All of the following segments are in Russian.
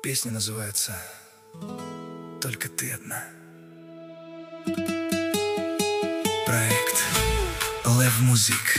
Песня называется «Только ты одна». Проект Лев Музик.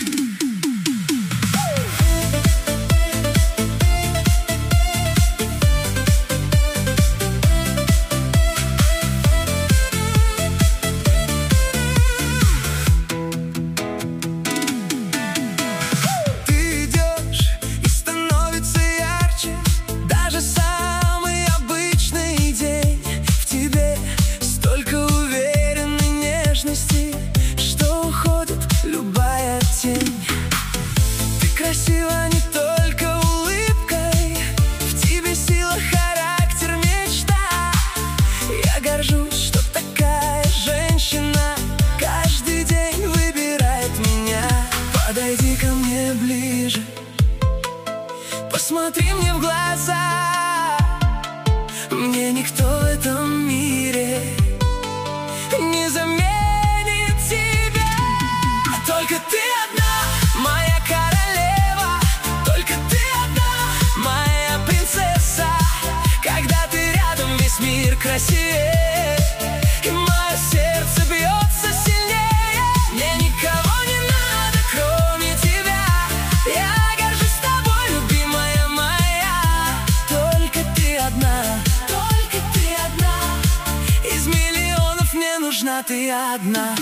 Что уходит любая тень. Ты красива не только улыбкой, в тебе сила, характер, мечта. Я горжусь, что такая женщина каждый день выбирает меня. Подойди ко мне ближе, посмотри мне в глаза. Мне никто в этом мире не заменит тебя. Только ты одна, моя королева. Только ты одна, моя принцесса. Когда ты рядом, весь мир красивее, и мое сердце бьется сильнее. Мне никого не надо, кроме тебя. Я горжусь тобой, любимая моя. Только ты одна, только ты одна. Из миллионов мне нужна ты одна.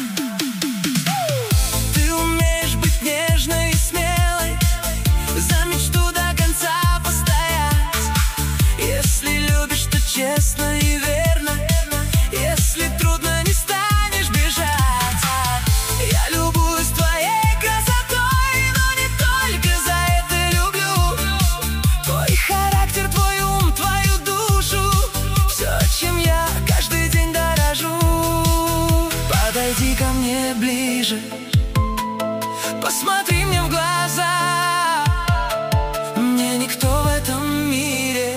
Ты умеешь быть нежной и смелой, за мечту до конца постоять. Если любишь, то честно и верно. Если трудно, не станешь бежать. Я любуюсь твоей красотой, но не только за это люблю. Твой характер, твой ум, твою душу, все, чем я каждый день дорожу. Подойди ко мне ближе, посмотри мне в глаза. Мне никто в этом мире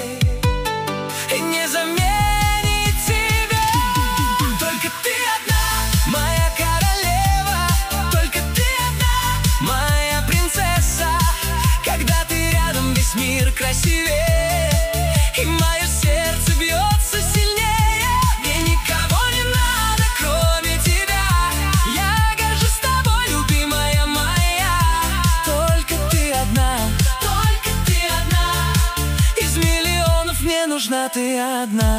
не заменит тебя. Только ты одна, моя королева. Только ты одна, моя принцесса. Когда ты рядом, весь мир красивее, и мое сердце бьется сильнее. Мне никого не надо, кроме тебя. Я горжусь тобой, любимая моя. Только ты одна, только ты одна. Из миллионов мне нужна ты одна.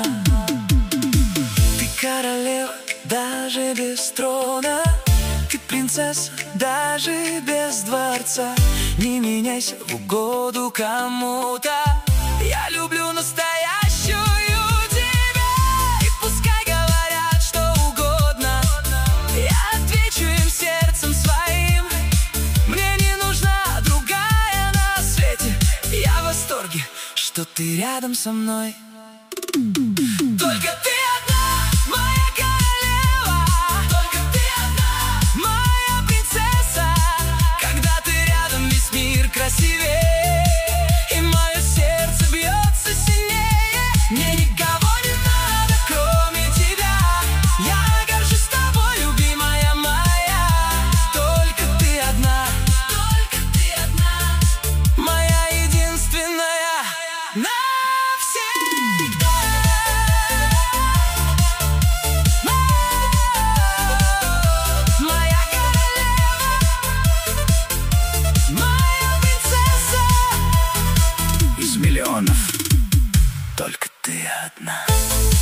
Ты королева, даже без трона. Ты принцесса, даже без дворца. Не меняйся в угоду кому-то. Я люблю настоящую тебя. И пускай говорят что угодно, я отвечу им сердцем своим. Мне не нужна другая на свете. Я в восторге, что ты рядом со мной. Только ты одна, моя королева. Только ты одна, моя принцесса. Когда ты рядом, весь мир красивее, и мое сердце бьется сильнее. Мне никого не надо, кроме тебя. Я горжусь тобой, любимая моя. Только ты одна, только ты одна, моя единственная навсегда. Моя королева, моя принцесса. Из миллионов только ты одна.